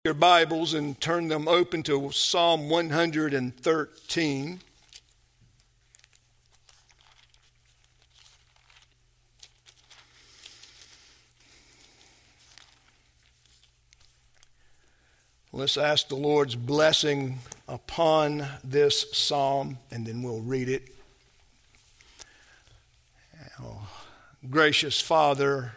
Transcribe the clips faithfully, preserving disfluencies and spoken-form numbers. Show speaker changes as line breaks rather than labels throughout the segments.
Your Bibles and turn them open to Psalm one hundred thirteen. Let's ask the Lord's blessing upon this psalm, and then we'll read it. Oh, gracious Father,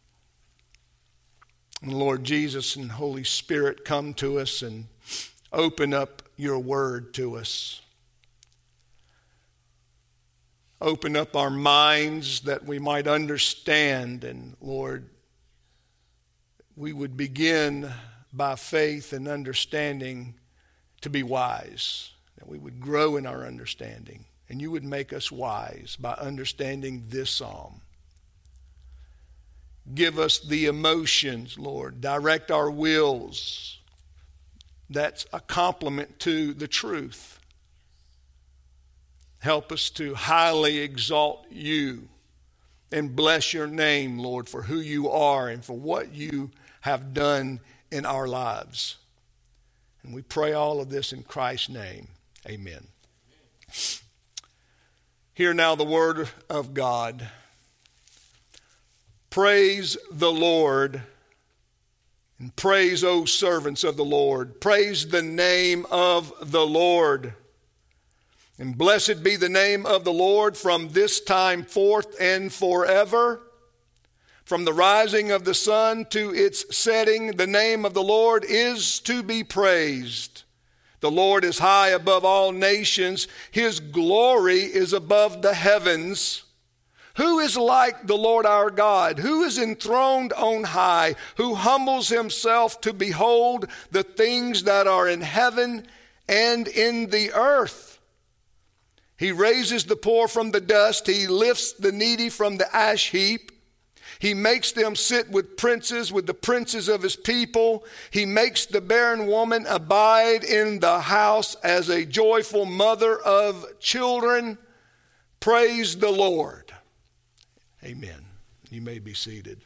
and Lord Jesus and Holy Spirit, come to us and open up your word to us. Open up our minds that we might understand, and Lord, we would begin by faith and understanding to be wise, that we would grow in our understanding, and you would make us wise by understanding this psalm. Give us the emotions, Lord. Direct our wills. That's a complement to the truth. Help us to highly exalt you and bless your name, Lord, for who you are and for what you have done in our lives. And we pray all of this in Christ's name. Amen. Hear now the word of God. Praise the Lord, and praise, O servants of the Lord. Praise the name of the Lord. And blessed be the name of the Lord from this time forth and forever. From the rising of the sun to its setting, the name of the Lord is to be praised. The Lord is high above all nations. His glory is above the heavens. Who is like the Lord our God, who is enthroned on high, who humbles himself to behold the things that are in heaven and in the earth? He raises the poor from the dust. He lifts the needy from the ash heap. He makes them sit with princes, with the princes of his people. He makes the barren woman abide in the house as a joyful mother of children. Praise the Lord. Amen. You may be seated.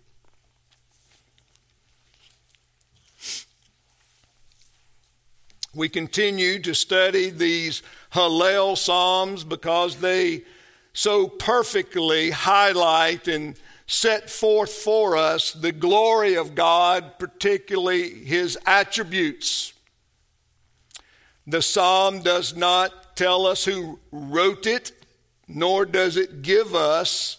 We continue to study these Hallel Psalms because they so perfectly highlight and set forth for us the glory of God, particularly his attributes. The psalm does not tell us who wrote it, nor does it give us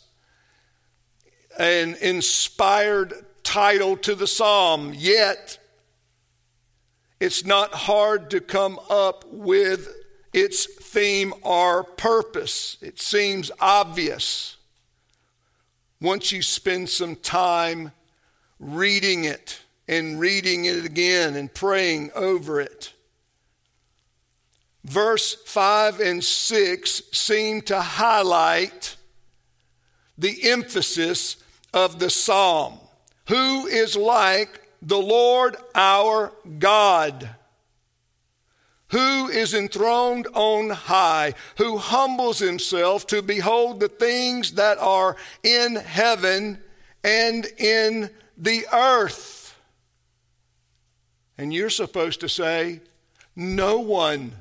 an inspired title to the psalm. Yet, it's not hard to come up with its theme or purpose. It seems obvious once you spend some time reading it and reading it again and praying over it. Verse five and six seem to highlight the emphasis of the psalm. Who is like the Lord our God? Who is enthroned on high, who humbles himself to behold the things that are in heaven and in the earth? And you're supposed to say, no one.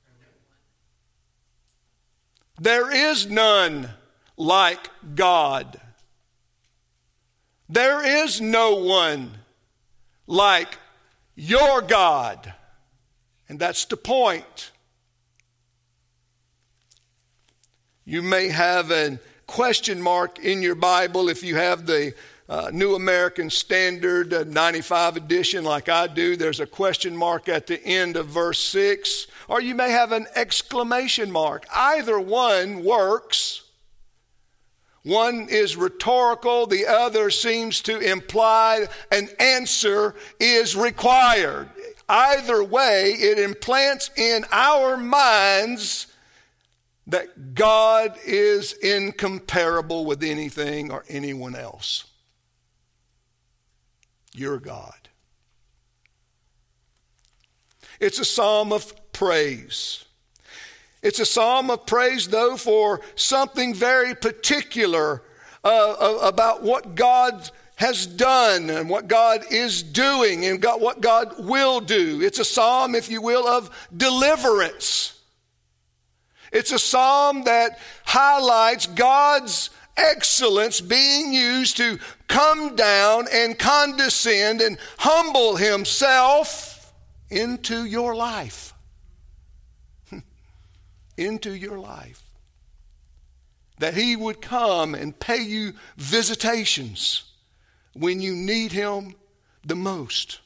There is none like God. There is no one like your God. And that's the point. You may have a question mark in your Bible if you have the uh, New American Standard uh, ninety-five edition like I do. There's a question mark at the end of verse six. Or you may have an exclamation mark. Either one works. One is rhetorical, the other seems to imply an answer is required. Either way, it implants in our minds that God is incomparable with anything or anyone else. You're God. It's a psalm of praise. It's a psalm of praise, though, for something very particular uh, about what God has done and what God is doing and God, what God will do. It's a psalm, if you will, of deliverance. It's a psalm that highlights God's excellence being used to come down and condescend and humble himself into your life. Into your life. That he would come and pay you visitations when you need him the most.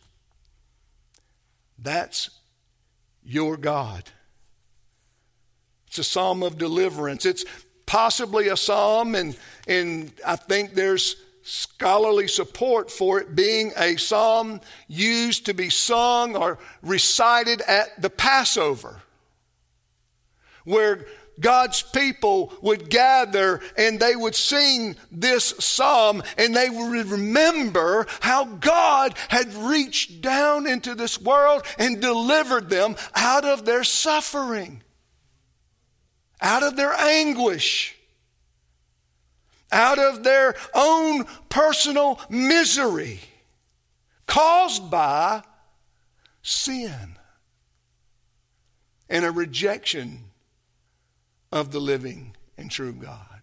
That's your God. It's a psalm of deliverance. It's possibly a psalm, and, and I think there's scholarly support for it being a psalm used to be sung or recited at the Passover, where God's people would gather and they would sing this psalm and they would remember how God had reached down into this world and delivered them out of their suffering, out of their anguish, out of their own personal misery caused by sin and a rejection of the living and true God.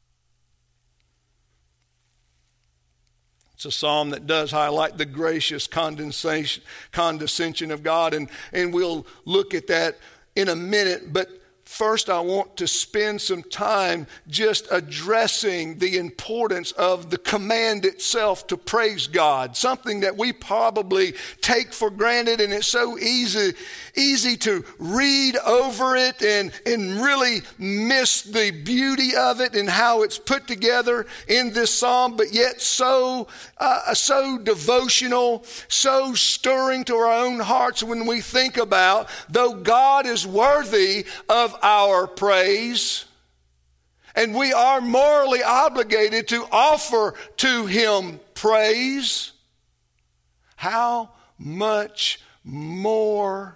It's a psalm that does highlight the gracious condescension, condescension of God, and, and we'll look at that in a minute, but first, I want to spend some time just addressing the importance of the command itself to praise God, something that we probably take for granted, and it's so easy, easy to read over it and, and really miss the beauty of it and how it's put together in this psalm, but yet so, uh, so devotional, so stirring to our own hearts when we think about, though God is worthy of our praise, and we are morally obligated to offer to him praise, how much more,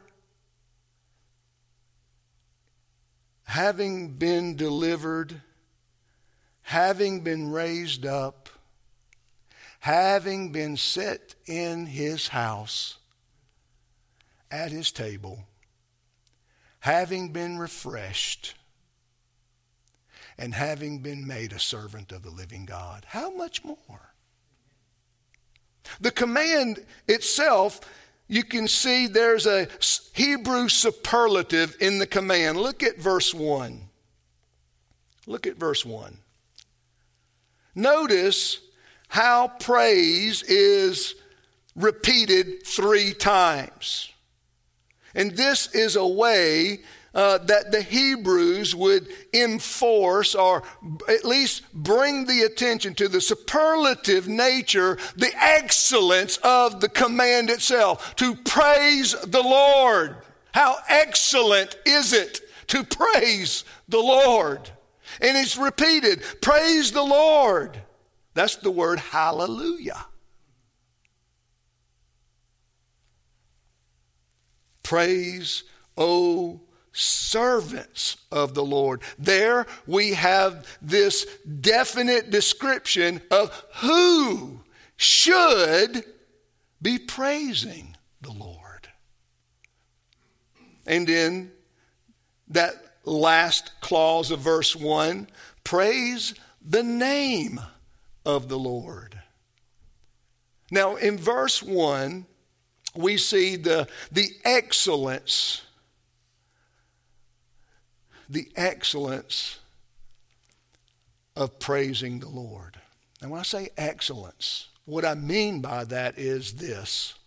having been delivered, having been raised up, having been set in his house, at his table, having been refreshed, and having been made a servant of the living God. How much more? The command itself, you can see there's a Hebrew superlative in the command. Look at verse one. Look at verse one. Notice how praise is repeated three times. And this is a way uh, that the Hebrews would enforce or at least bring the attention to the superlative nature, the excellence of the command itself, to praise the Lord. How excellent is it to praise the Lord? And it's repeated, praise the Lord. That's the word hallelujah. Praise, O servants of the Lord. There we have this definite description of who should be praising the Lord. And in that last clause of verse one, praise the name of the Lord. Now in verse one, we see the, the excellence, the excellence of praising the Lord. And when I say excellence, what I mean by that is this.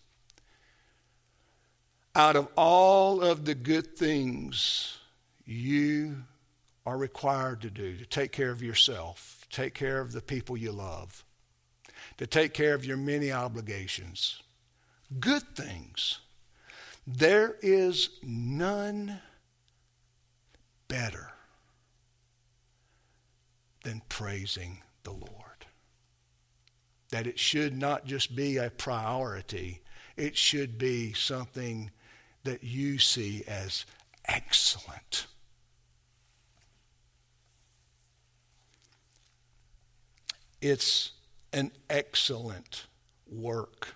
Out of all of the good things you are required to do, to take care of yourself, to take care of the people you love, to take care of your many obligations, good things, there is none better than praising the Lord. That it should not just be a priority, it should be something that you see as excellent. It's an excellent work.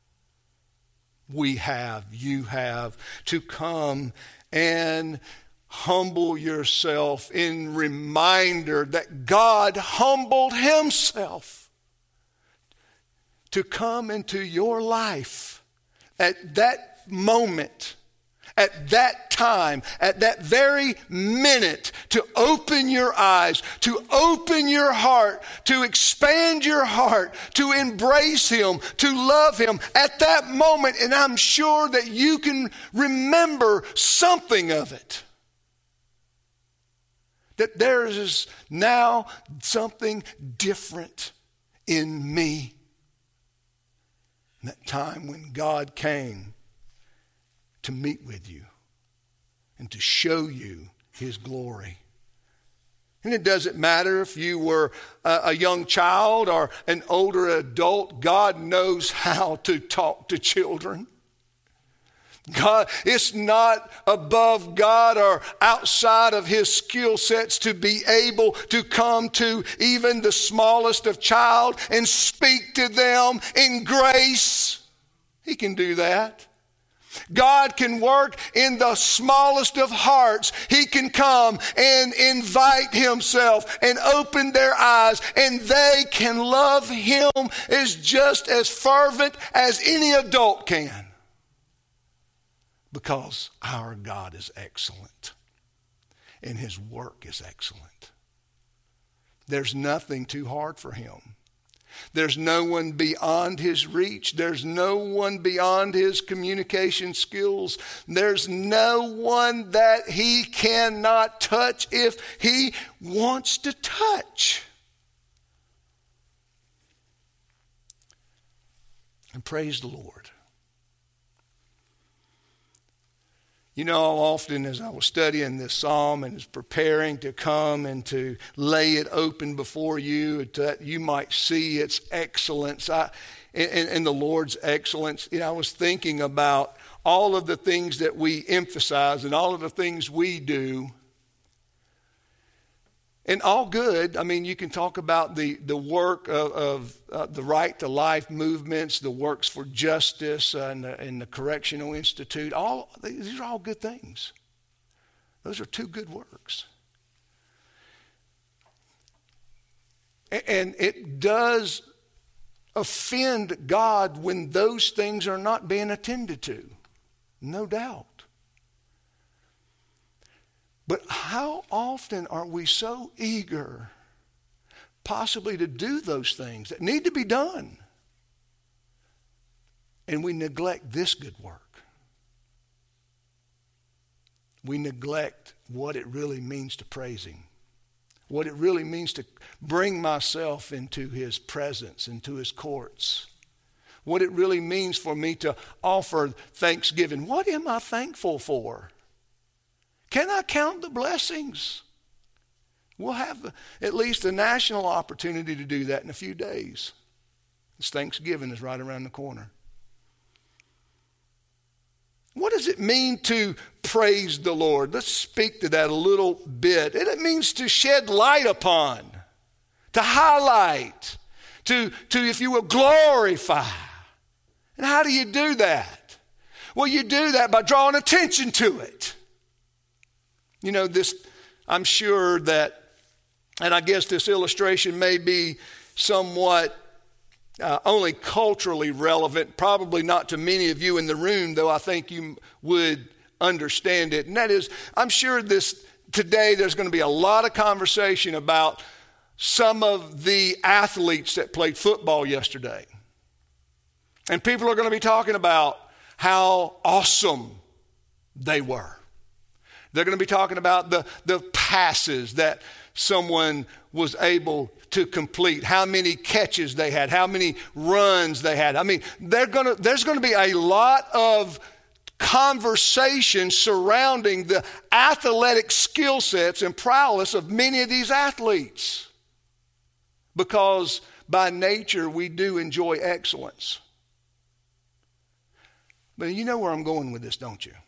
We have, you have, to come and humble yourself in reminder that God humbled himself to come into your life at that moment, at that time, at that very minute, to open your eyes, to open your heart, to expand your heart, to embrace him, to love him at that moment. And I'm sure that you can remember something of it. That there is now something different in me. That time when God came to meet with you and to show you his glory. And it doesn't matter if you were a, a young child or an older adult. God knows how to talk to children. God, it's not above God or outside of his skill sets to be able to come to even the smallest of child and speak to them in grace. He can do that. God can work in the smallest of hearts. He can come and invite himself and open their eyes, and they can love him as just as fervent as any adult can. Because our God is excellent and his work is excellent. There's nothing too hard for him. There's no one beyond his reach. There's no one beyond his communication skills. There's no one that he cannot touch if he wants to touch. And praise the Lord. You know, often as I was studying this psalm and was preparing to come and to lay it open before you, that you might see its excellence I, and, and the Lord's excellence, you know, I was thinking about all of the things that we emphasize and all of the things we do. And all good. I mean, you can talk about the, the work of, of uh, the Right to Life movements, the works for justice, uh, and, the, and the Correctional Institute. All these are all good things. Those are two good works. And it does offend God when those things are not being attended to. No doubt. But how often are we so eager possibly to do those things that need to be done, and we neglect this good work? We neglect what it really means to praise him, what it really means to bring myself into his presence, into his courts, what it really means for me to offer thanksgiving. What am I thankful for? Can I count the blessings? We'll have at least a national opportunity to do that in a few days. This Thanksgiving is right around the corner. What does it mean to praise the Lord? Let's speak to that a little bit. It means to shed light upon, to highlight, to, to, if you will, glorify. And how do you do that? Well, you do that by drawing attention to it. You know, this, I'm sure that, and I guess this illustration may be somewhat uh, only culturally relevant, probably not to many of you in the room, though I think you would understand it. And that is, I'm sure this today there's going to be a lot of conversation about some of the athletes that played football yesterday. And people are going to be talking about how awesome they were. They're going to be talking about the, the passes that someone was able to complete, how many catches they had, how many runs they had. I mean, they're going to, there's going to be a lot of conversation surrounding the athletic skill sets and prowess of many of these athletes. Because by nature, we do enjoy excellence. But you know where I'm going with this, don't you?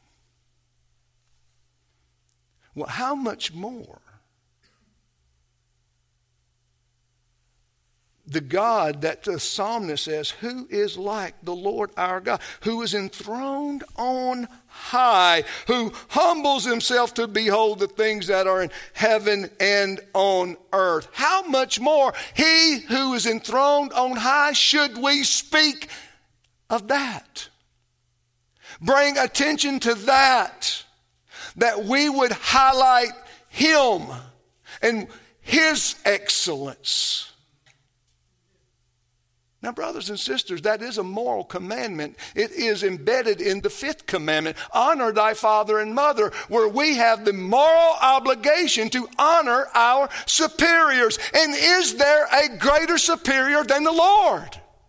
Well, how much more the God that the psalmist says, who is like the Lord our God, who is enthroned on high, who humbles himself to behold the things that are in heaven and on earth. How much more he who is enthroned on high should we speak of that? Bring attention to that, that we would highlight him and his excellence. Now, brothers and sisters, that is a moral commandment. It is embedded in the fifth commandment, honor thy father and mother, where we have the moral obligation to honor our superiors. And is there a greater superior than the Lord?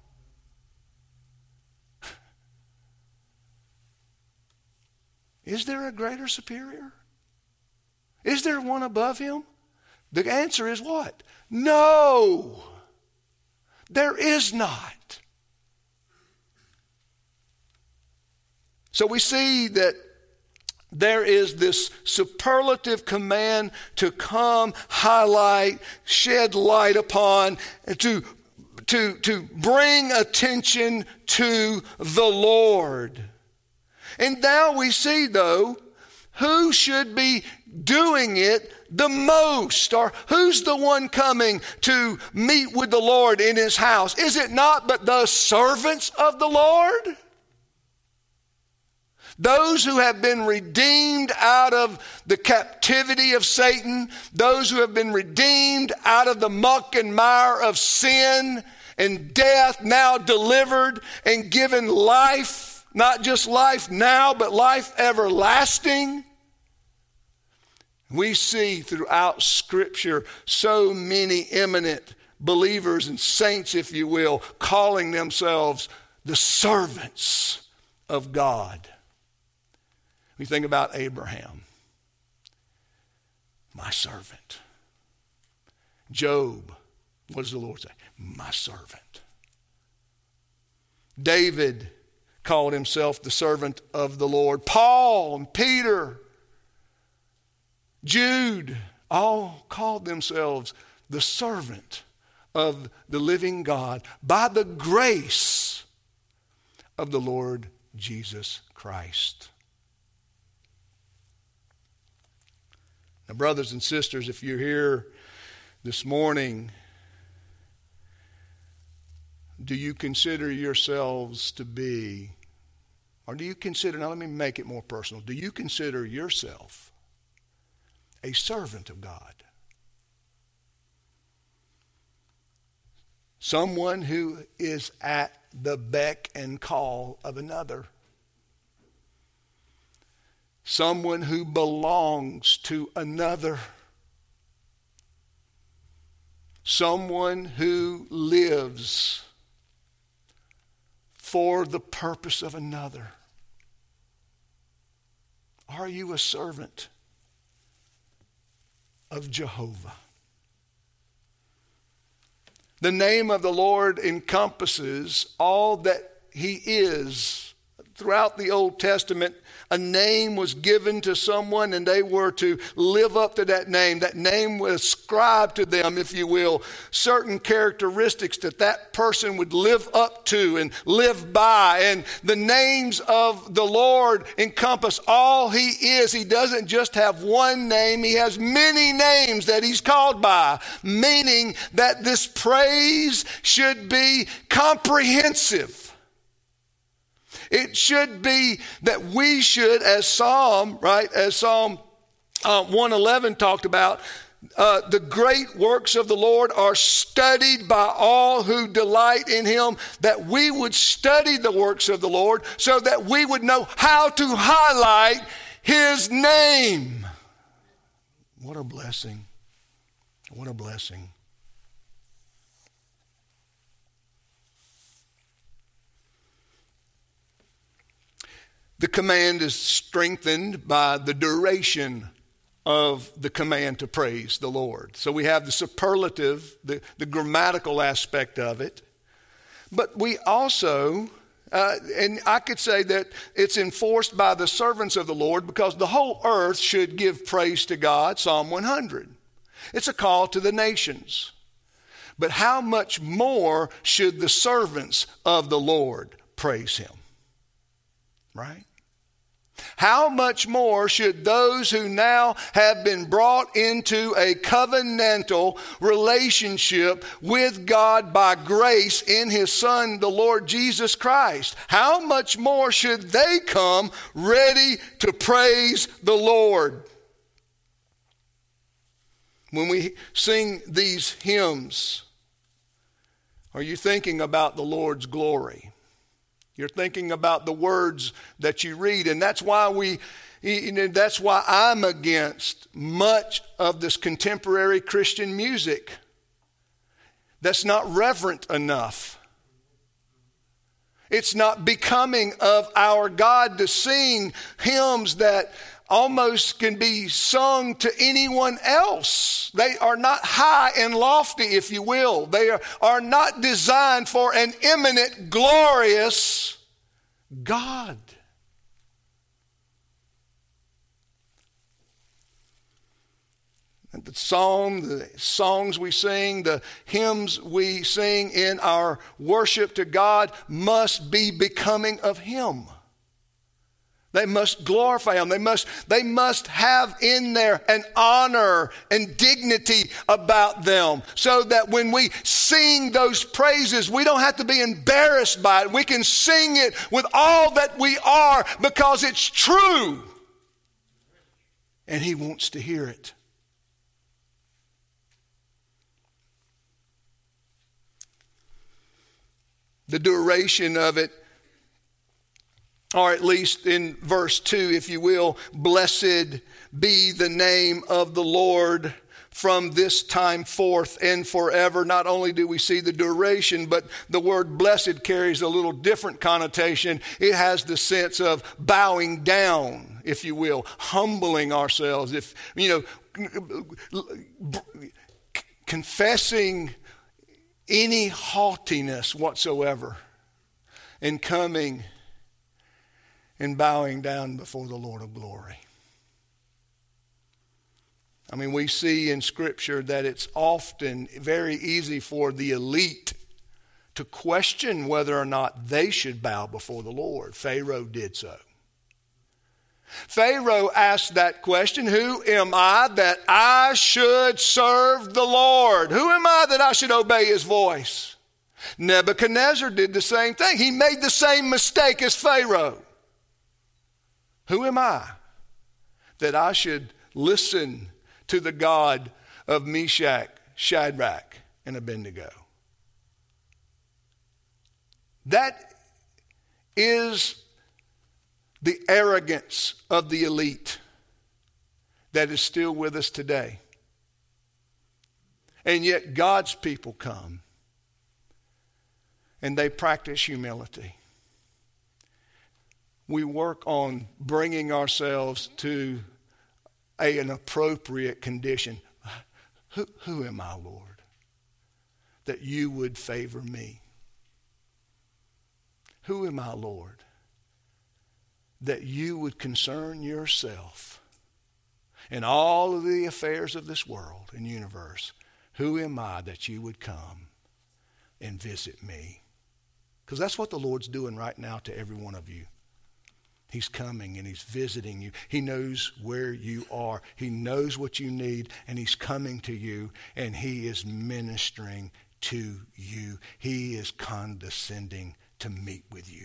Is there a greater superior? Is there one above him? The answer is what? No. There is not. So we see that there is this superlative command to come, highlight, shed light upon, to, to, to bring attention to the Lord. And now we see, though, who should be doing it the most, or who's the one coming to meet with the Lord in his house? Is it not but the servants of the Lord? Those who have been redeemed out of the captivity of Satan, those who have been redeemed out of the muck and mire of sin and death, now delivered and given life, not just life now, but life everlasting. We see throughout Scripture so many eminent believers and saints, if you will, calling themselves the servants of God. We think about Abraham, my servant. Job, what does the Lord say? My servant. David called himself the servant of the Lord. Paul and Peter, Jude, all called themselves the servant of the living God by the grace of the Lord Jesus Christ. Now, brothers and sisters, if you're here this morning, do you consider yourselves to be, or do you consider, now let me make it more personal, do you consider yourself a servant of God? Someone who is at the beck and call of another. Someone who belongs to another. Someone who lives for the purpose of another. Are you a servant of Jehovah? The name of the Lord encompasses all that he is. Throughout the Old Testament, a name was given to someone and they were to live up to that name. That name was ascribed to them, if you will, certain characteristics that that person would live up to and live by. And the names of the Lord encompass all he is. He doesn't just have one name. He has many names that he's called by, meaning that this praise should be comprehensive. It should be that we should, as Psalm, right, as Psalm uh, one eleven talked about, uh, the great works of the Lord are studied by all who delight in him, that we would study the works of the Lord so that we would know how to highlight his name. What a blessing. What a blessing. The command is strengthened by the duration of the command to praise the Lord. So we have the superlative, the, the grammatical aspect of it. But we also, uh, and I could say that it's enforced by the servants of the Lord because the whole earth should give praise to God, Psalm one hundred. It's a call to the nations. But how much more should the servants of the Lord praise him? Right? How much more should those who now have been brought into a covenantal relationship with God by grace in his Son, the Lord Jesus Christ, how much more should they come ready to praise the Lord? When we sing these hymns, are you thinking about the Lord's glory? You're thinking about the words that you read, and that's why we, that's why I'm against much of this contemporary Christian music that's not reverent enough. It's not becoming of our God to sing hymns that almost can be sung to anyone else. They are not high and lofty, if you will. They are, are not designed for an imminent, glorious God. And the psalm, the songs we sing, the hymns we sing in our worship to God must be becoming of him. They must glorify him. They must, they must have in there an honor and dignity about them, so that when we sing those praises, we don't have to be embarrassed by it. We can sing it with all that we are because it's true. And he wants to hear it. The duration of it, or at least in verse two, if you will, blessed be the name of the Lord from this time forth and forever. Not only do we see the duration, but the word blessed carries a little different connotation. It has the sense of bowing down, if you will, humbling ourselves, if, you know, confessing any haughtiness whatsoever and coming and bowing down before the Lord of glory. I mean, we see in Scripture that it's often very easy for the elite to question whether or not they should bow before the Lord. Pharaoh did so. Pharaoh asked that question, who am I that I should serve the Lord? Who am I that I should obey his voice? Nebuchadnezzar did the same thing. He made the same mistake as Pharaoh. Who am I that I should listen to the God of Meshach, Shadrach, and Abednego? That is the arrogance of the elite that is still with us today. And yet God's people come and they practice humility. We work on bringing ourselves to a, an appropriate condition. Who, who am I, Lord, that you would favor me? Who am I, Lord, that you would concern yourself in all of the affairs of this world and universe? Who am I that you would come and visit me? Because that's what the Lord's doing right now to every one of you. He's coming and he's visiting you. He knows where you are. He knows what you need, and he's coming to you, and he is ministering to you. He is condescending to meet with you.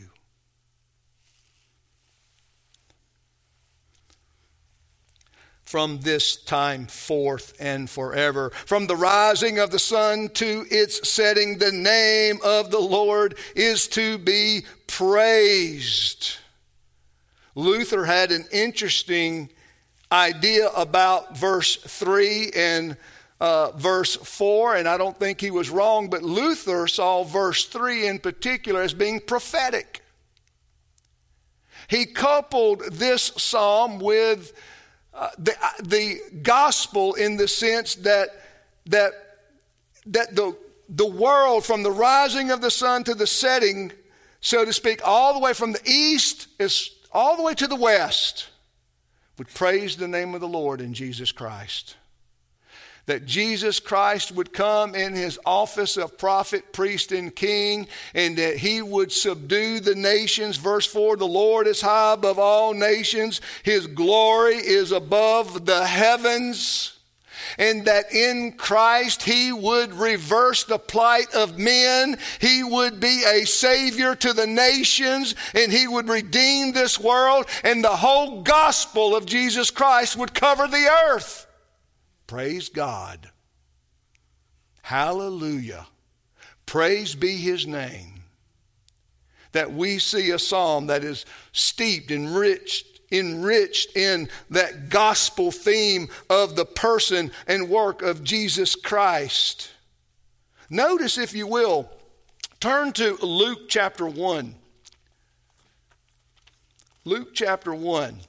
From this time forth and forever, from the rising of the sun to its setting, the name of the Lord is to be praised. Luther had an interesting idea about verse three and uh, verse four, and I don't think he was wrong, but Luther saw verse three in particular as being prophetic. He coupled this psalm with uh, the, the gospel in the sense that, that, that the, the world, from the rising of the sun to the setting, so to speak, all the way from the east is all the way to the west, would praise the name of the Lord in Jesus Christ. that Jesus Christ would come in his office of prophet, priest, and king, and that he would subdue the nations. Verse four, the Lord is high above all nations. His glory is above the heavens. And that in Christ he would reverse the plight of men. He would be a savior to the nations, and he would redeem this world, and the whole gospel of Jesus Christ would cover the earth. Praise God. Hallelujah. Praise be his name. That we see a psalm that is steeped, enriched, enriched in that gospel theme of the person and work of Jesus Christ. Notice, if you will, turn to Luke chapter one. Luke chapter one.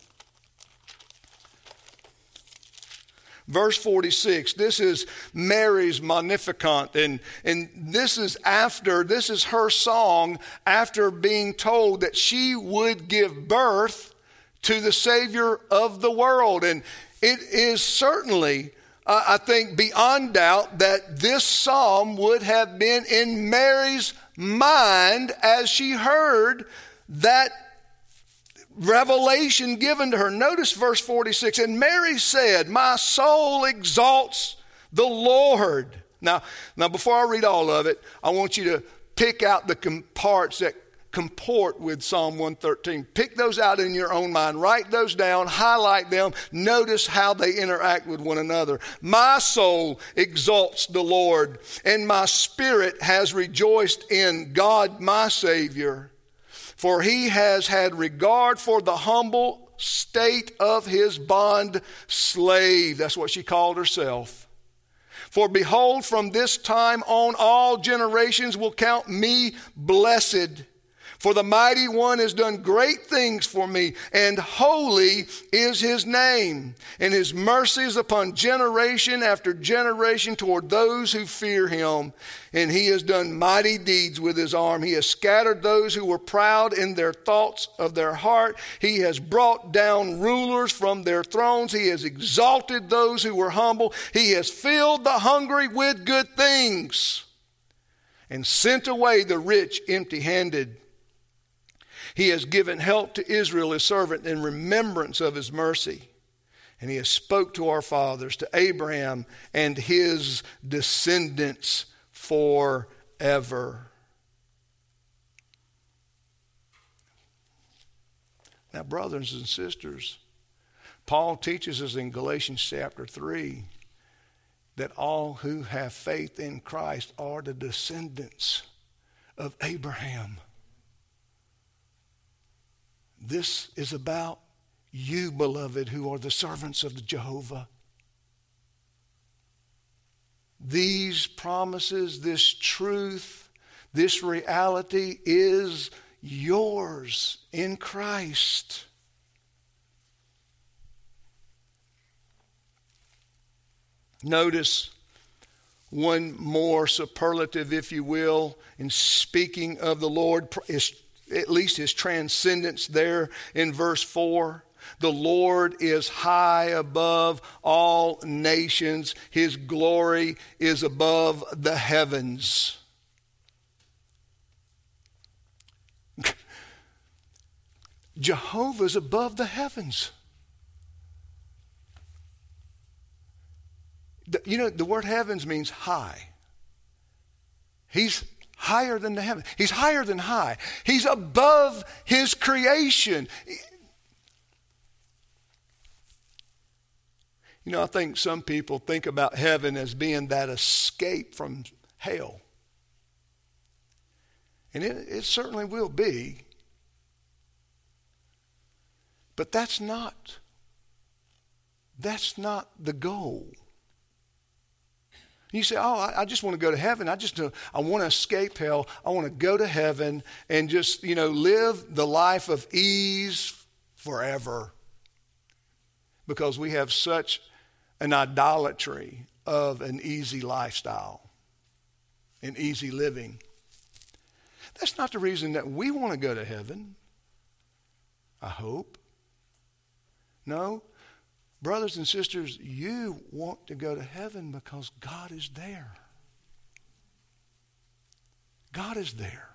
Verse forty-six, this is Mary's Magnificat, and, and this is after, this is her song after being told that she would give birth to the Savior of the world. And it is certainly, uh, I think, beyond doubt that this psalm would have been in Mary's mind as she heard that revelation given to her. Notice verse forty-six. And Mary said, my soul exalts the Lord. Now, now before I read all of it, I want you to pick out the com- parts that comport with Psalm one thirteen. Pick those out in your own mind. Write those down. Highlight them. Notice how they interact with one another. My soul exalts the Lord, and my spirit has rejoiced in God my Savior. For he has had regard for the humble state of his bond slave. That's what she called herself. For behold, from this time on, all generations will count me blessed. For the mighty one has done great things for me, and holy is his name. And his mercies upon generation after generation toward those who fear him. And he has done mighty deeds with his arm. He has scattered those who were proud in their thoughts of their heart. He has brought down rulers from their thrones. He has exalted those who were humble. He has filled the hungry with good things, and sent away the rich empty-handed. He has given help to Israel, his servant, in remembrance of his mercy. And he has spoke to our fathers, to Abraham and his descendants forever. Now, brothers and sisters, Paul teaches us in Galatians chapter three that all who have faith in Christ are the descendants of Abraham. This is about you, beloved, who are the servants of Jehovah. These promises, this truth, this reality is yours in Christ. Notice one more superlative, if you will, in speaking of the Lord, is at least his transcendence there in verse four. The Lord is high above all nations. His glory is above the heavens. Jehovah's above the heavens. The, you know, the word heavens means high. He's higher than the heaven. He's higher than high. He's above his creation. You know, I think some people think about heaven as being that escape from hell. And it, it certainly will be. But that's not, that's not the goal. You say, oh, I, I just want to go to heaven. I just uh, I want to escape hell. I want to go to heaven and just, you know, live the life of ease forever. Because we have such an idolatry of an easy lifestyle and easy living. That's not the reason that we want to go to heaven, I hope. No, Brothers and sisters, you want to go to heaven because God is there. God is there.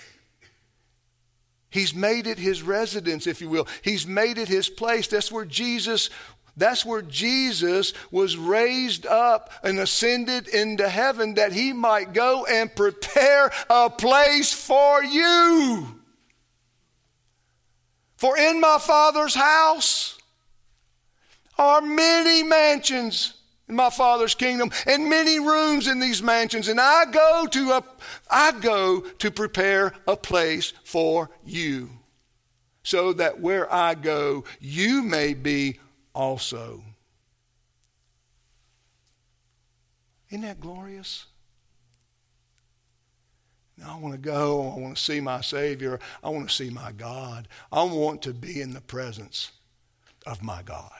He's made it his residence, if you will. He's made it his place. That's where Jesus, that's where Jesus was raised up and ascended into heaven, that he might go and prepare a place for you. For in my Father's house are many mansions in my Father's kingdom, and many rooms in these mansions. And I go to a, I go to prepare a place for you, so that where I go, you may be also. Isn't that glorious? I want to go. I want to see my Savior. I want to see my God. I want to be in the presence of my God.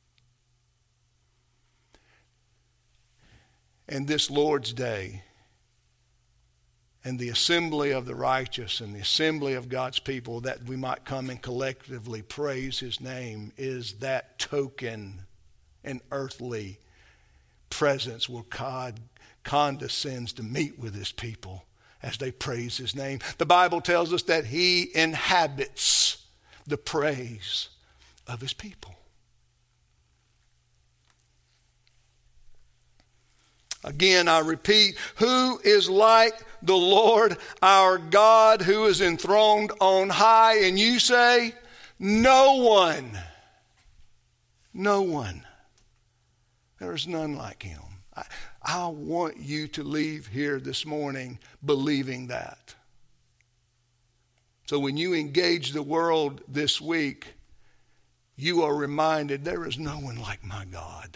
And this Lord's Day and the assembly of the righteous and the assembly of God's people, that we might come and collectively praise his name, is that token and earthly presence where God condescends to meet with his people as they praise his name. The Bible tells us that he inhabits the praise of his people. Again, I repeat, who is like the Lord our God, who is enthroned on high? And you say, no one. No one. There is none like him. I, I want you to leave here this morning believing that. So when you engage the world this week, you are reminded there is no one like my God.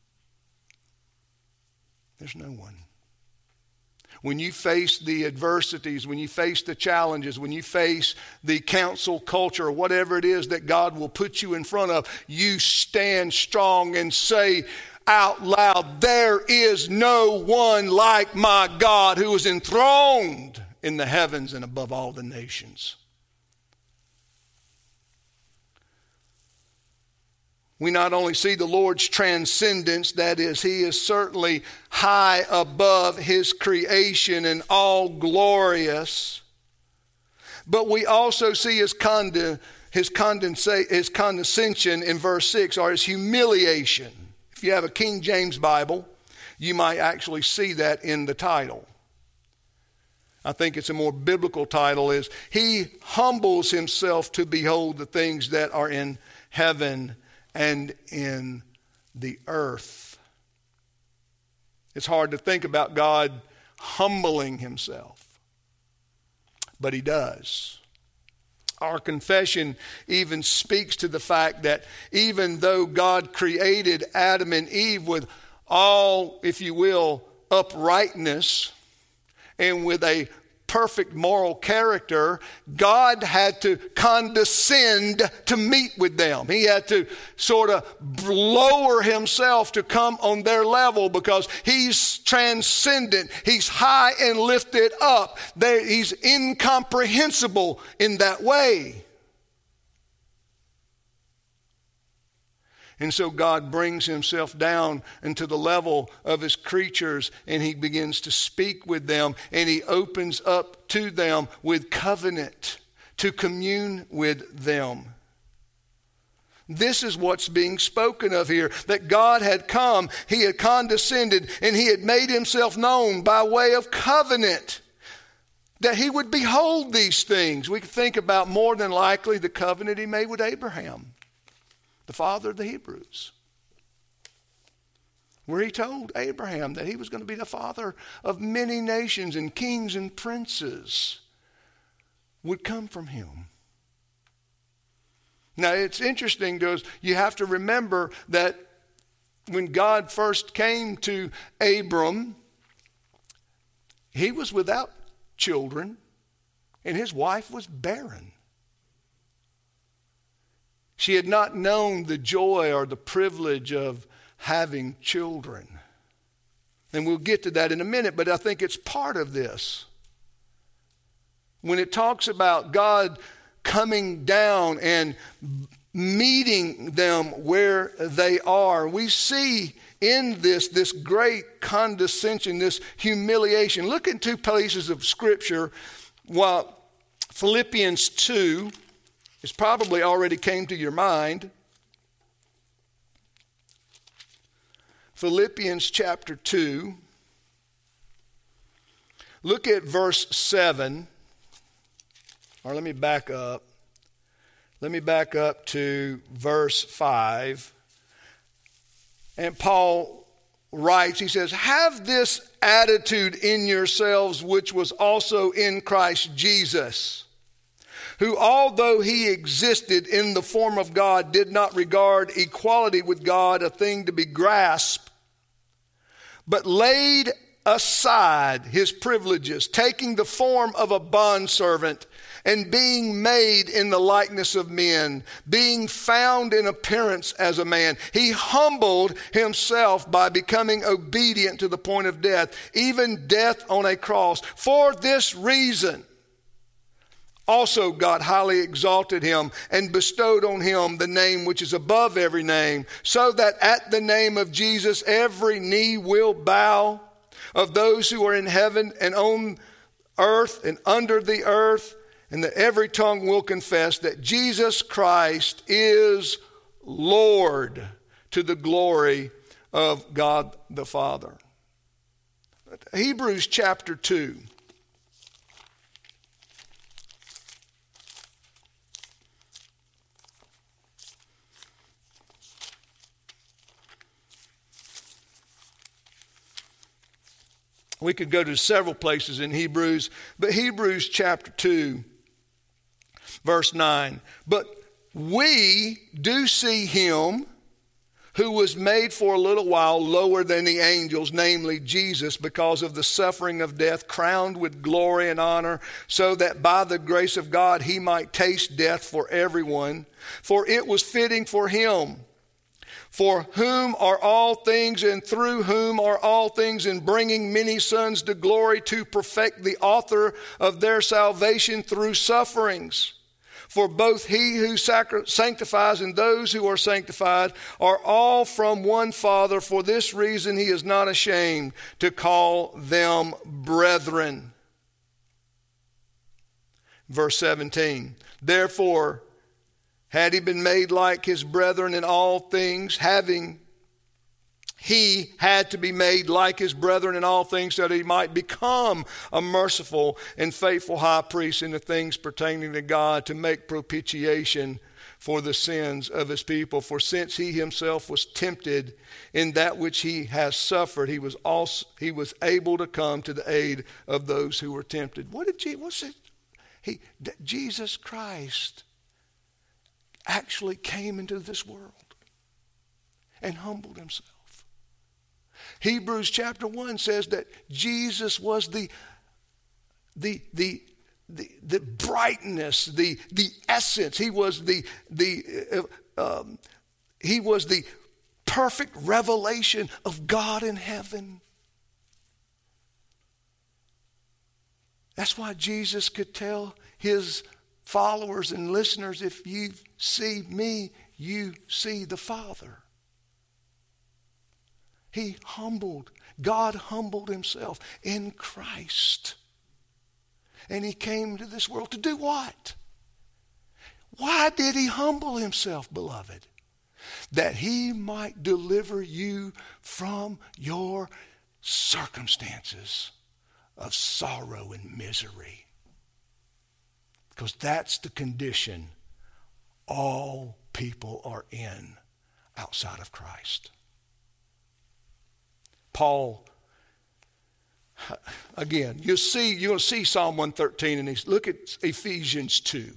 There's no one. When you face the adversities, when you face the challenges, when you face the council culture, or whatever it is that God will put you in front of, you stand strong and say out loud, there is no one like my God, who is enthroned in the heavens and above all the nations. We not only see the Lord's transcendence, that is, he is certainly high above his creation and all glorious, but we also see his, conde, his, condensa, his condescension in verse six, or his humiliation. If you have a King James Bible, you might actually see that in the title. I think it's a more biblical title, is he humbles himself to behold the things that are in heaven and in the earth. It's hard to think about God humbling himself, but he does. Our confession even speaks to the fact that even though God created Adam and Eve with all, if you will, uprightness and with a perfect moral character, God had to condescend to meet with them. He had to sort of lower himself to come on their level, because he's transcendent. He's high and lifted up. There, he's incomprehensible in that way. And so God brings himself down into the level of his creatures, and he begins to speak with them, and he opens up to them with covenant to commune with them. This is what's being spoken of here, that God had come, he had condescended, and he had made himself known by way of covenant, that he would behold these things. We can think about more than likely the covenant he made with Abraham, the father of the Hebrews, where he told Abraham that he was going to be the father of many nations, and kings and princes would come from him. Now, it's interesting to us, you have to remember that when God first came to Abram, he was without children, and his wife was barren. She had not known the joy or the privilege of having children. And we'll get to that in a minute, but I think it's part of this. When it talks about God coming down and meeting them where they are. We see in this, this great condescension, this humiliation. Look at two places of Scripture. While Philippians two is probably already came to your mind. Philippians chapter two. Look at verse seven. Or let me back up. Let me back up to verse five. And Paul writes, he says, have this attitude in yourselves which was also in Christ Jesus, who although he existed in the form of God, did not regard equality with God a thing to be grasped, but laid aside his privileges, taking the form of a bondservant, and being made in the likeness of men, being found in appearance as a man, he humbled himself by becoming obedient to the point of death, even death on a cross. For this reason, also God highly exalted him and bestowed on him the name which is above every name, so that at the name of Jesus every knee will bow, of those who are in heaven and on earth and under the earth, and that every tongue will confess that Jesus Christ is Lord, to the glory of God the Father. Hebrews chapter two. We could go to several places in Hebrews, but Hebrews chapter two. Verse nine, but we do see him who was made for a little while lower than the angels, namely Jesus, because of the suffering of death, crowned with glory and honor, so that by the grace of God he might taste death for everyone. For it was fitting for him, for whom are all things and through whom are all things, in bringing many sons to glory, to perfect the author of their salvation through sufferings. For both he who sacri- sanctifies and those who are sanctified are all from one Father. For this reason he is not ashamed to call them brethren. Verse seventeen, therefore, had he been made like his brethren in all things, having he had to be made like his brethren in all things, so that he might become a merciful and faithful high priest in the things pertaining to God, to make propitiation for the sins of his people. For since he himself was tempted in that which he has suffered, he was also he was able to come to the aid of those who were tempted. What did Jesus? What's it? He Jesus Christ actually came into this world and humbled himself. Hebrews chapter one says that Jesus was the, the, the, the, the brightness, the, the essence. He was the, the, uh, um, he was the perfect revelation of God in heaven. That's why Jesus could tell his followers and listeners, if you see me, you see the Father. He humbled, God humbled himself in Christ. And he came to this world to do what? Why did he humble himself, beloved? That he might deliver you from your circumstances of sorrow and misery. Because that's the condition all people are in outside of Christ. Paul, again, you'll see, you're going to see Psalm one thirteen, and he's, look at Ephesians two.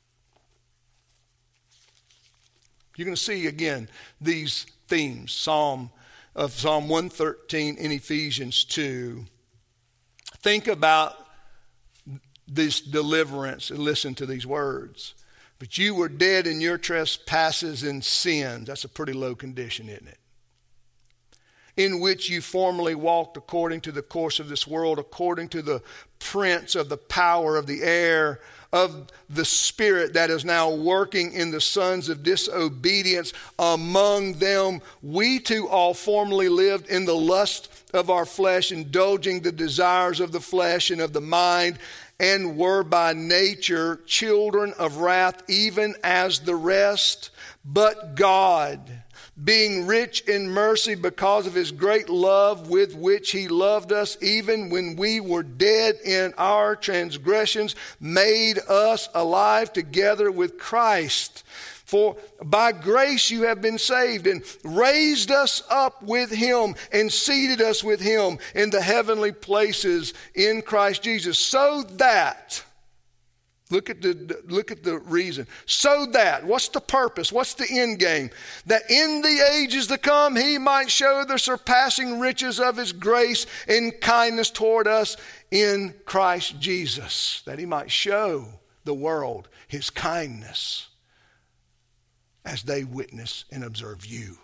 You're going to see again these themes, Psalm of Psalm one thirteen and Ephesians two. Think about this deliverance and listen to these words. But you were dead in your trespasses and sins. That's a pretty low condition, isn't it? In which you formerly walked according to the course of this world, according to the prince of the power of the air, of the Spirit that is now working in the sons of disobedience. Among them, we too all formerly lived in the lust of our flesh, indulging the desires of the flesh and of the mind, and were by nature children of wrath, even as the rest. But God, being rich in mercy because of his great love with which he loved us, even when we were dead in our transgressions, made us alive together with Christ. For by grace you have been saved, and raised us up with him, and seated us with him in the heavenly places in Christ Jesus, so that, look at the look at the reason, so that, what's the purpose, what's the end game? That in the ages to come he might show the surpassing riches of his grace and kindness toward us in Christ Jesus. That he might show the world his kindness as they witness and observe you.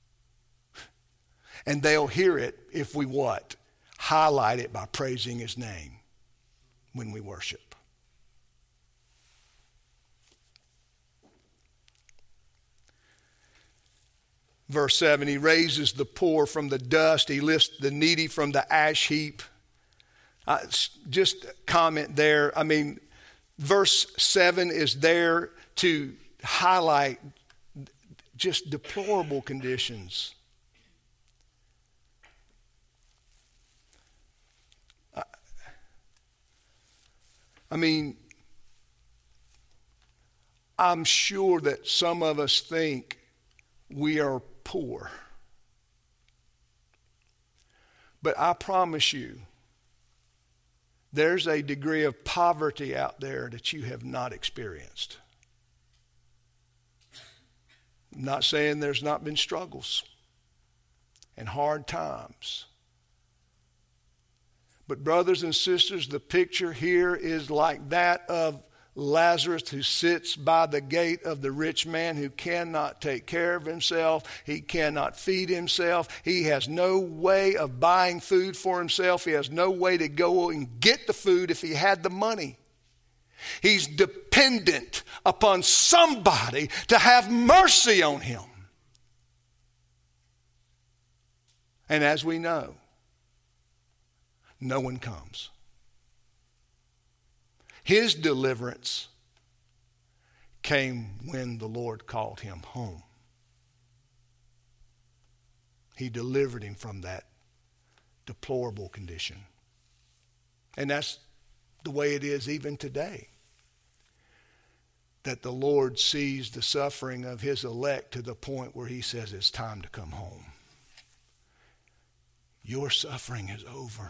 And they'll hear it if we what? Highlight it by praising his name when we worship. Verse seven, he raises the poor from the dust. He lifts the needy from the ash heap. Uh, just comment there. I mean, verse seven is there to highlight just deplorable conditions. I, I mean, I'm sure that some of us think we are poor. But I promise you, there's a degree of poverty out there that you have not experienced. I'm not saying there's not been struggles and hard times. But brothers and sisters, the picture here is like that of Lazarus, who sits by the gate of the rich man, who cannot take care of himself. He cannot feed himself. He has no way of buying food for himself. He has no way to go and get the food if he had the money. He's dependent upon somebody to have mercy on him. And as we know, no one comes. His deliverance came when the Lord called him home. He delivered him from that deplorable condition. And that's the way it is even today. That the Lord sees the suffering of his elect to the point where he says it's time to come home. Your suffering is over.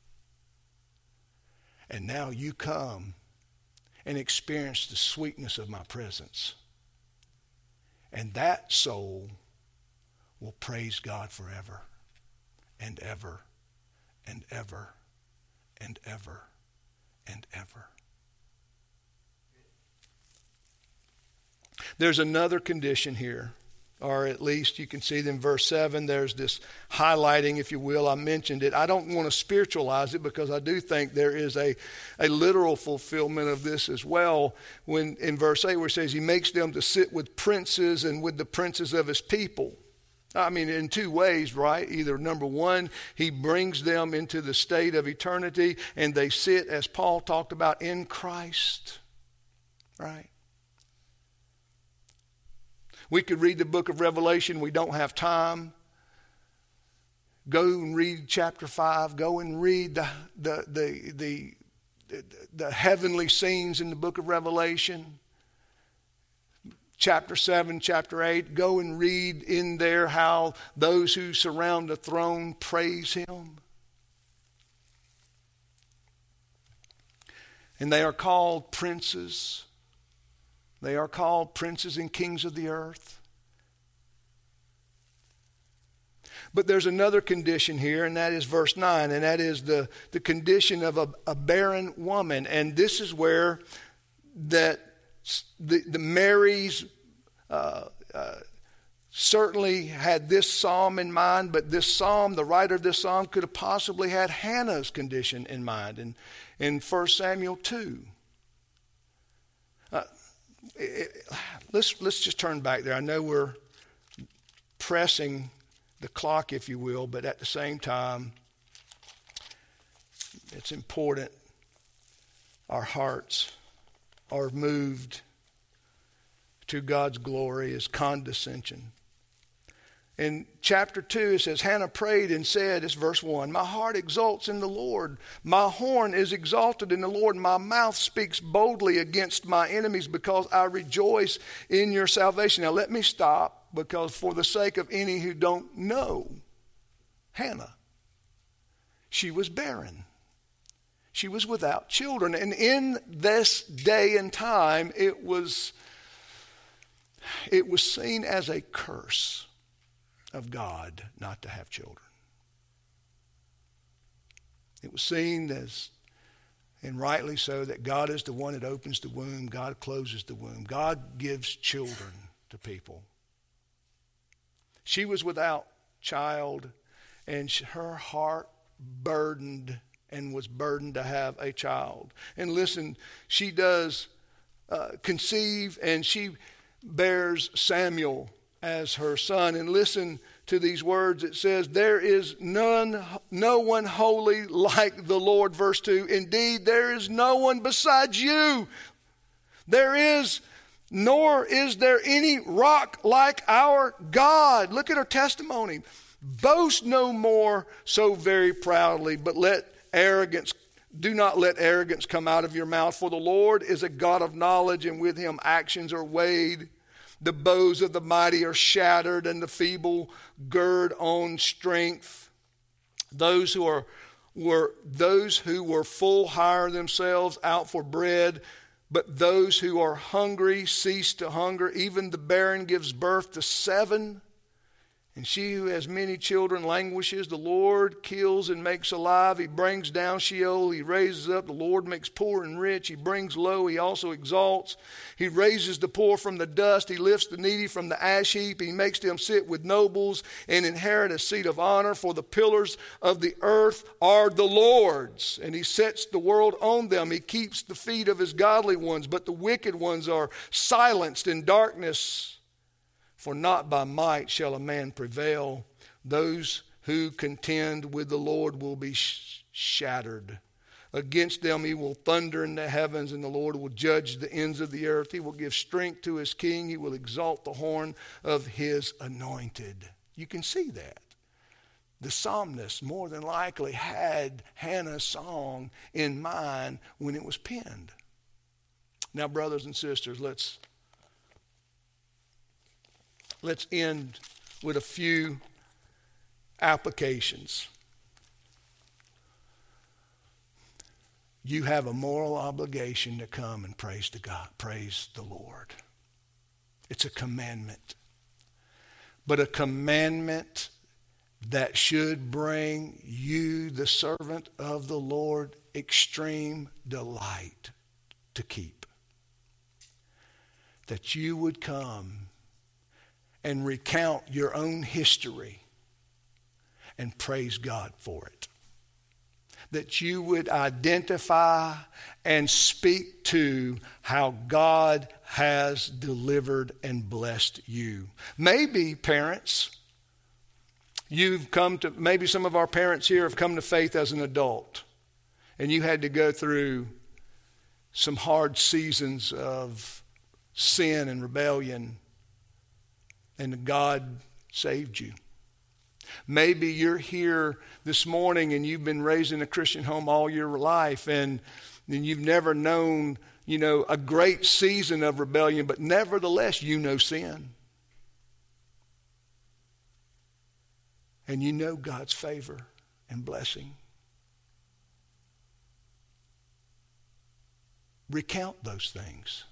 And now you come and experience the sweetness of my presence. And that soul will praise God forever and ever and ever and ever and ever. There's another condition here, or at least you can see it in verse seven. There's this highlighting, if you will. I mentioned it. I don't want to spiritualize it because I do think there is a, a literal fulfillment of this as well. When in verse eight where it says he makes them to sit with princes and with the princes of his people. I mean, in two ways, right? Either number one, he brings them into the state of eternity and they sit, as Paul talked about, in Christ, right? We could read the book of Revelation. We don't have time. Go and read chapter five. Go and read the, the, the, the, the, the heavenly scenes in the book of Revelation. Chapter seven, chapter eight. Go and read in there how those who surround the throne praise him. And they are called princes. They are called princes and kings of the earth. But there's another condition here, and that is verse nine, and that is the, the condition of a, a barren woman. And this is where that the, the Mary's uh, uh, certainly had this psalm in mind, but this psalm, the writer of this psalm, could have possibly had Hannah's condition in mind in, in First Samuel two. it, let's, let's just turn back there. I know we're pressing the clock, if you will, but at the same time, it's important our hearts are moved to God's glory as condescension. In chapter two, it says, Hannah prayed and said, it's verse one, my heart exults in the Lord. My horn is exalted in the Lord. My mouth speaks boldly against my enemies because I rejoice in your salvation. Now let me stop, because for the sake of any who don't know Hannah, she was barren. She was without children. And in this day and time, it was, it was seen as a curse of God not to have children. It was seen as, and rightly so, that God is the one that opens the womb. God closes the womb. God gives children to people. She was without child, and her heart burdened and was burdened to have a child. And listen, she does uh, conceive, and she bears Samuel as her son. And listen to these words. It says, there is none, no one holy like the Lord. Verse two, indeed, there is no one besides you. There is, nor is there any rock like our God. Look at her testimony. Boast no more so very proudly, but let arrogance, do not let arrogance come out of your mouth. For the Lord is a God of knowledge, and with him actions are weighed. The bows of the mighty are shattered, and the feeble gird on strength. Those who are were those who were full hire themselves out for bread, but those who are hungry cease to hunger. Even the barren gives birth to seven, and she who has many children languishes. The Lord kills and makes alive. He brings down Sheol. He raises up. The Lord makes poor and rich. He brings low. He also exalts. He raises the poor from the dust. He lifts the needy from the ash heap. He makes them sit with nobles and inherit a seat of honor. For the pillars of the earth are the Lord's, and he sets the world on them. He keeps the feet of his godly ones, but the wicked ones are silenced in darkness. For not by might shall a man prevail. Those who contend with the Lord will be sh- shattered. Against them he will thunder in the heavens, and the Lord will judge the ends of the earth. He will give strength to his king. He will exalt the horn of his anointed. You can see that. The psalmist more than likely had Hannah's song in mind when it was penned. Now, brothers and sisters, let's Let's end with a few applications. You have a moral obligation to come and praise to God, praise the Lord. It's a commandment. But a commandment that should bring you, the servant of the Lord, extreme delight to keep. That you would come and recount your own history and praise God for it. That you would identify and speak to how God has delivered and blessed you. Maybe, parents, you've come to, maybe some of our parents here have come to faith as an adult, and you had to go through some hard seasons of sin and rebellion, and God saved you. Maybe you're here this morning and you've been raised in a Christian home all your life, and, and you've never known, you know, a great season of rebellion, but nevertheless you know sin. And you know God's favor and blessing. Recount those things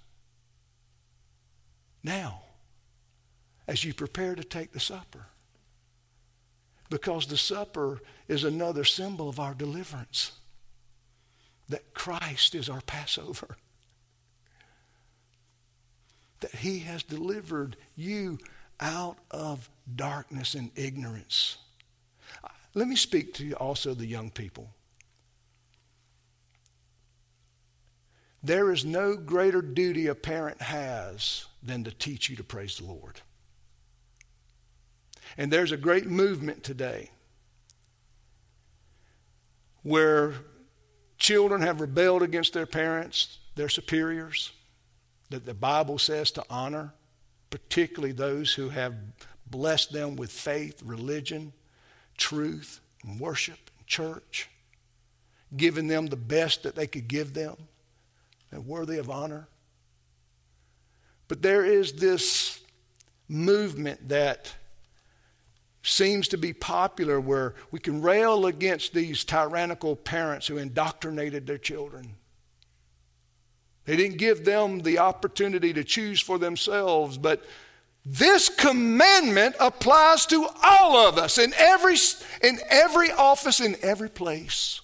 now, as you prepare to take the supper. Because the supper is another symbol of our deliverance. That Christ is our Passover. That he has delivered you out of darkness and ignorance. Let me speak to you also the young people. There is no greater duty a parent has than to teach you to praise the Lord. And there's a great movement today where children have rebelled against their parents, their superiors, that the Bible says to honor, particularly those who have blessed them with faith, religion, truth, and worship, and church, giving them the best that they could give them, and worthy of honor. But there is this movement that seems to be popular where we can rail against these tyrannical parents who indoctrinated their children. They didn't give them the opportunity to choose for themselves, but this commandment applies to all of us in every, in every office, in every place.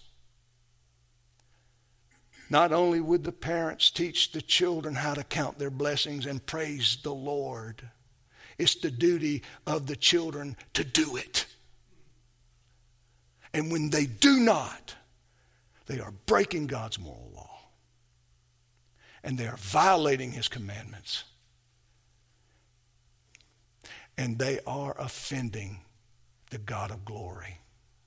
Not only would the parents teach the children how to count their blessings and praise the Lord, it's the duty of the children to do it. And when they do not, they are breaking God's moral law. And they are violating his commandments. And they are offending the God of glory.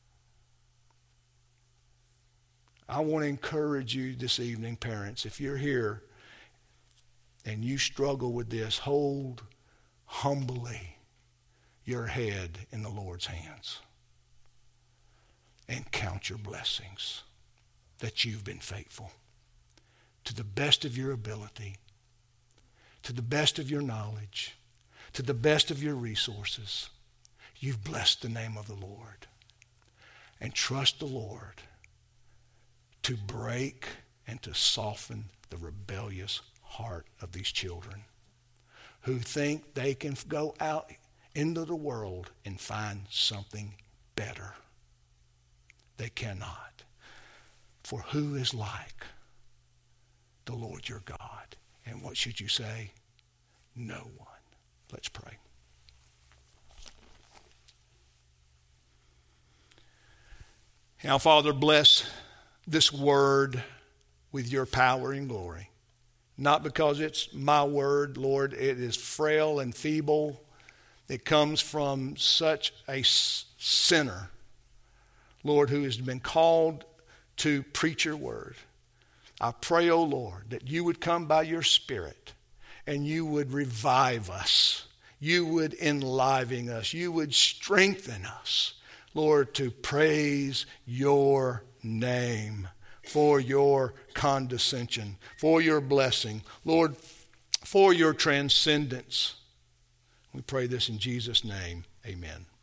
I want to encourage you this evening, parents, if you're here and you struggle with this, hold humbly your head in the Lord's hands and count your blessings that you've been faithful to the best of your ability, to the best of your knowledge, to the best of your resources. You've blessed the name of the Lord. And trust the Lord to break and to soften the rebellious heart of these children who think they can go out into the world and find something better. They cannot. For who is like the Lord your God? And what should you say? No one. Let's pray. Now, Father, bless this word with your power and glory. Not because it's my word, Lord. It is frail and feeble. It comes from such a sinner, Lord, who has been called to preach your word. I pray, O Lord, that you would come by your Spirit and you would revive us. You would enliven us. You would strengthen us, Lord, to praise your name, for your condescension, for your blessing, Lord, for your transcendence. We pray this in Jesus' name. Amen.